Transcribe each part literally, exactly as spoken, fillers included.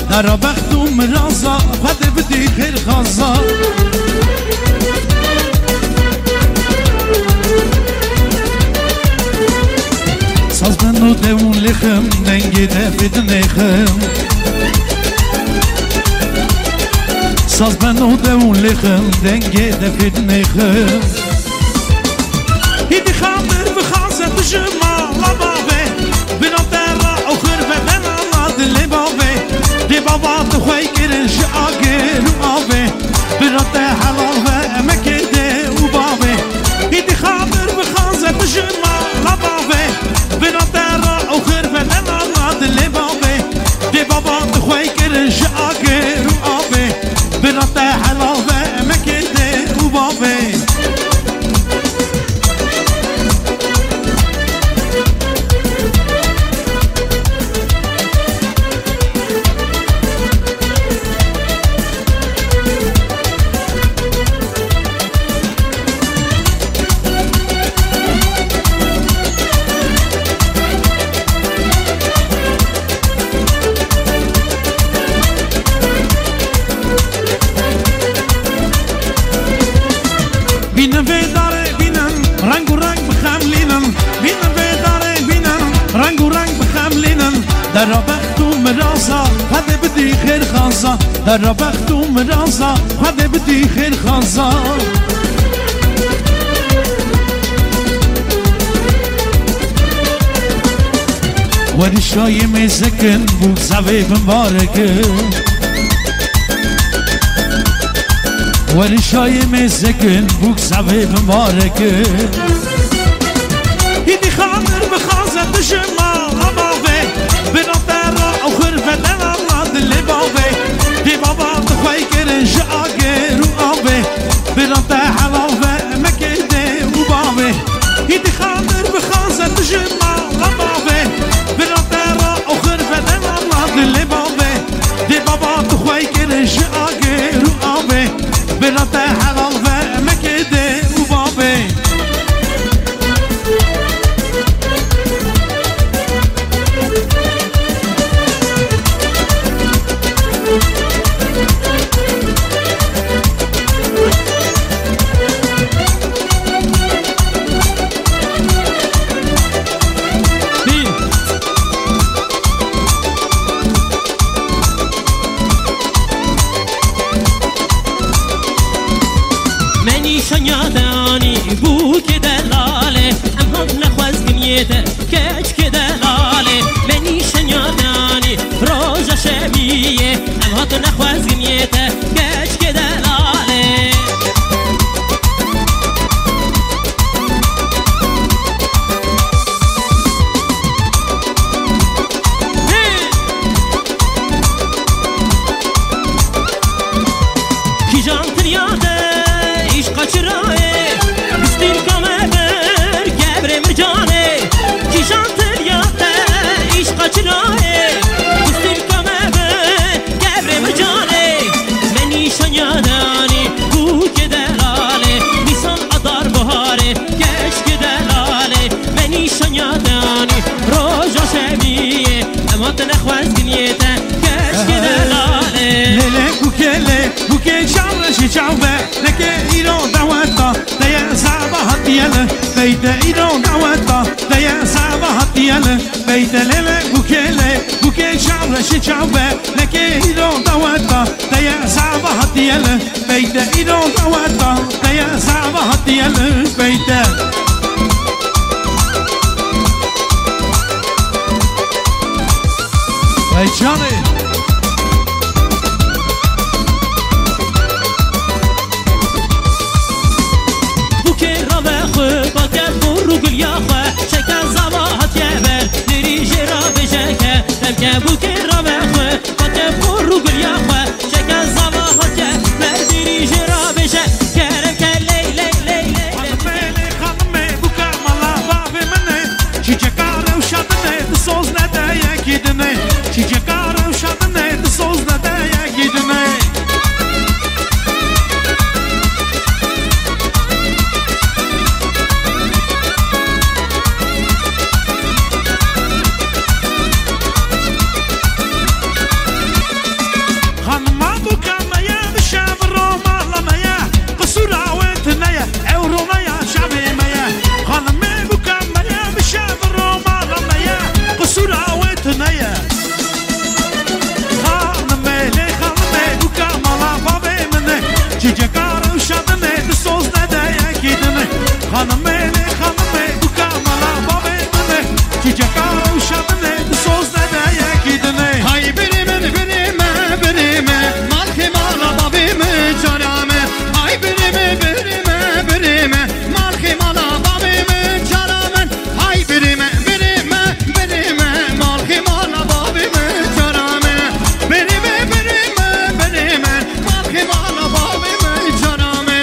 در بختم رازا خود بدی خیر خازا ساز بنو دون لخم دنگی دفید نخم ساز بنو دون لخم دنگی دفید نخم هیدی خامر بخازت جمال بابه بنا درا اخر بدن الله دل بابه دی بابا تخوی کرش آگر و آبه بنا حلال و مکده و بابه هیدی خامر بخازت جمال بابه بنا درا اخر بدن الله دل بابه دی بابا تخوی کرش آگر و آبه بنا حلال و مکده و بابه بینم به داره بینم رنگ و رنگ بخم لینم بینم به داره بینم رنگ و رنگ بخم لینم در بختم رازا خود بدی خیر خازا در بختم رازا خود بدی خیر خازا ولی شای میزکن بود زوی مبارکه ولی شای میزکن بوک سوی مبارکه هیدی خامر بخازت جمال بابه بنا درا اخر بدن الله دل بابه دی بابا تخوی کرش آگر و آبه بنا حلال و مکده و بابه هیدی خامر بخازت جمال بابه بنا درا اخر بدن الله دل بابه دی بابا تخوی کرش آگر و آبه بنات حلال و مکده و بابه شنیادانی بو که دلاله ام هم نخواست گمیته کچ که دلاله منی شنیادانی روزا شمیه ام هم نخواست گمیته کچ که دلاله کی جان تریاده قچرایه بستیر کامبر گبر مرجانه کی شانتر یاده ایش قچرایه بستیر کامبر گبر مرجانه منی شنیادانی بو که دلاله نیسان ادار بهاره کش که دلاله منی شنیادانی روزا شمیه اما تنخواز گنیته کش که دلاله لله بوکله بوکه شامرشی چاوه لکه ایران دعوتا دیا صعبه هاتیاله بیت ایران دعوتا دیا صعبه هاتیاله بیت لله بوکله بوکه شامرشی چاوه لکه ایران دعوتا دیا صعبه هاتیاله بیت ایران دعوتا دیا صعبه هاتیاله بیت ای جانه شکر زباحت یبر دریج را بجکه تمکه بو که را بخواه قطب خور رو گل یا خواه شکر زباحت یبر دریج را بجکه کرم که لی لی لی لی خانمه خانمه بو که مالا بابی منه چی جکاره و شدنه دسوز نده یکی دنه چی جکاره و شدنه دسوز نده یکی دنه خانم منه خانم منه بو کاملا بابه منه چی جکار و شبنه سوز نده یکی دنه های بریمه بریمه بریمه مالکی مالا بابی مجارمه های بریمه بریمه بریمه مالکی مالا بابی مجارمه های بریمه بریمه بریمه مالکی مالا بابی مجارمه بریمه بریمه بریمه مالکی مالا بابی مجارمه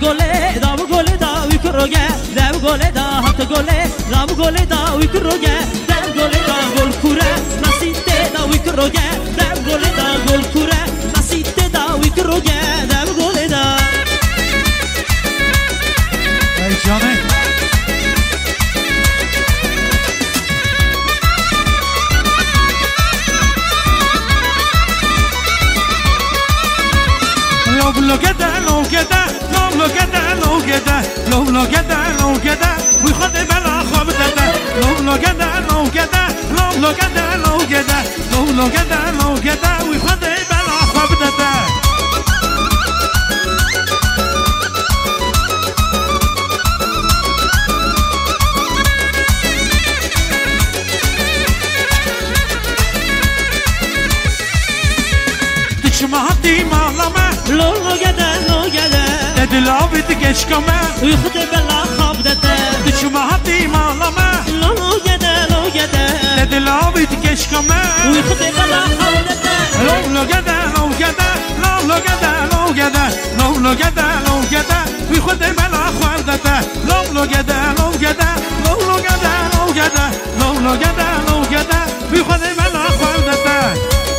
gole da bu gole da uykuroge dev gole da hat gole da bu gole da uykuroge dev gole da gol kure nasitte da uykuroge dev gole da gol kure nasitte da uykuroge dev gole da Ey canım لو كده لو كده لو لو كده لو كده لو لو كده لو كده ويخد بلا خبطة لو لو كده لو كده لو لو كده لو كده لو لو كده لو كده ويخد بلا خبطة تشمهتي مالما لو لو كده لو كده تدلعبت كشكما ويخد بلا خبطة تشمهتي مالما لو لو كده لو كده تدلعبت كشكما ويخد بلا خبطة لو لو كده لو كده لو لو كده لو كده لو لو كده لو كده ويخد بلا خبطة لو لو كده لو كده لو لو كده لو كده لو لو كده لو كده ويخد بلا خبطة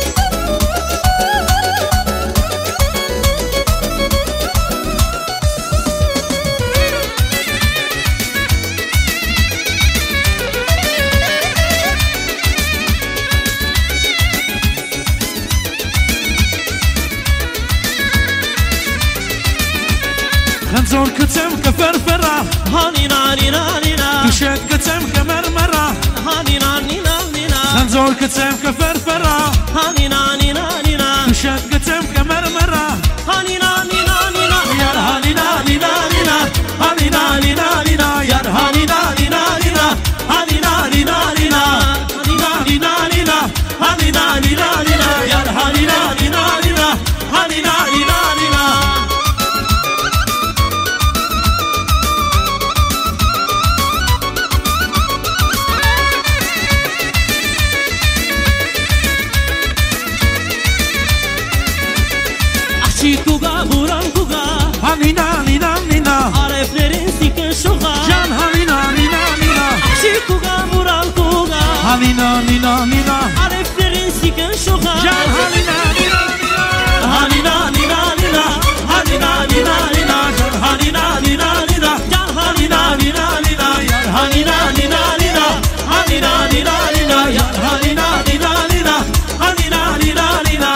خنزور كتم كفرفرة هاني ناني ناني نا وشد كتم كمرمرة هاني ناني ناني نا خنزور كتم كفرفرة هاني ناني ناني نا وشد كتم كمرمرة هاني ناني ناني نا يا هاني ناني ناني نا هاني ناني ناني نا يا هاني ناني ناني نا هاني ناني ناني نا هاني ناني ناني نا هاني ناني ناني نا يا هاني ناني ناني نا هاني ناني ناني نا Kuga buran kuga Hanina nina nina Areflerin sikin şuga Can hanina nina nina Akşi kuga buran kuga Hanina nina nina Areflerin sikin şuga Can hanina nina nina Hanina nina nina Hanina nina nina Can hanina nina nina Can hanina nina nina Yar hanina nina nina Hanina nina nina Yar hanina nina nina Hanina nina nina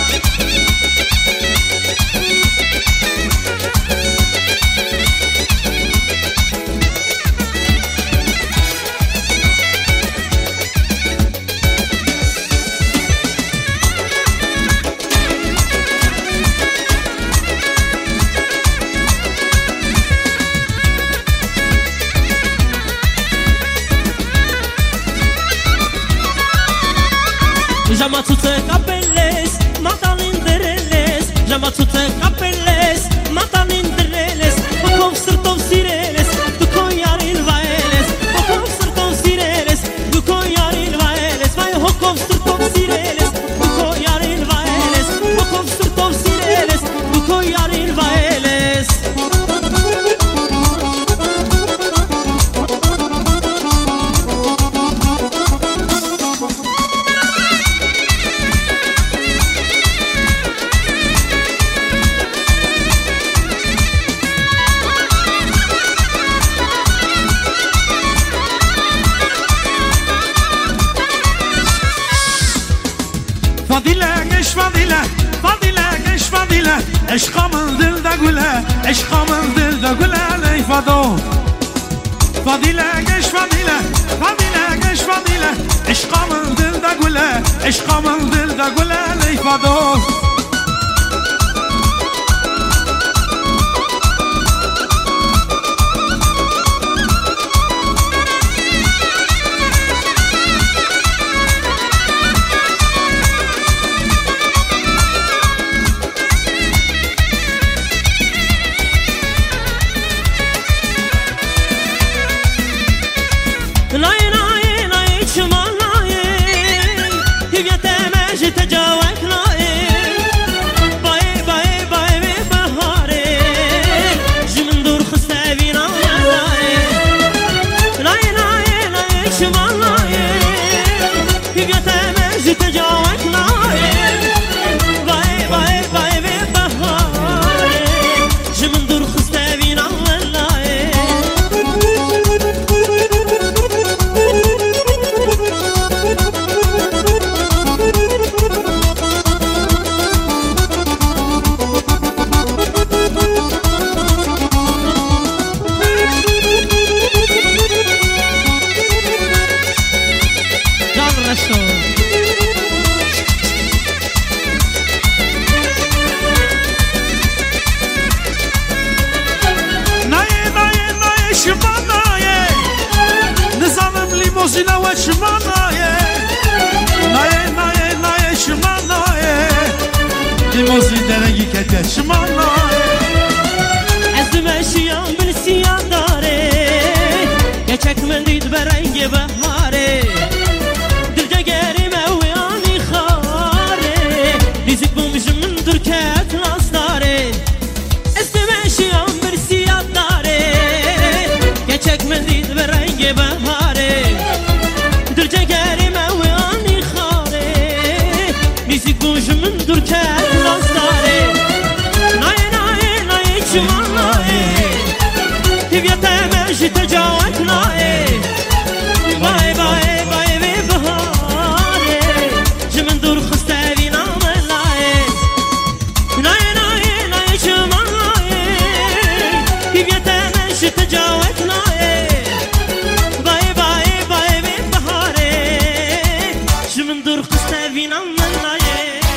Jama tutte capelles, matalin dereles Jama tutte capelles, matalin dereles Pokov srtov sireles, duko yaril vaeles Pokov srtov sireles, duko yaril vaeles Vai hokov srtov sireles, duko yaril vaeles Pokov srtov sireles, duko yaril vaeles Fadile geç fadile Fadile geç fadile Eşkamın dilde güle Eşkamın dilde güle Ey fado Fadile geç fadile Fadile geç fadile Eşkamın dilde güle Eşkamın dilde güle Ey fado Nay nay nay çman nay Hüvyete mecite cavek nay موزیلا و شمانایه نایه نایه نایه شمانایه دی موزی درنگی کتیه شمانایه از دمشیان بلسیان داره geçek من دید برنگ بهاره دل جگریم اویانی خاره دیزک بومش من درکت لاس داره استمشیان برسیات داره geçek من دید برنگ بهاره دل جگریم اویانی خاره دیزک بومش من درکت لاس داره نای نای نای چمان نای تبیت مجی تجاوت نای بای بای بای بی بهاره جمن دور خسته بی نام لای نای نای نای چمان نای تبیت مجی تجاوت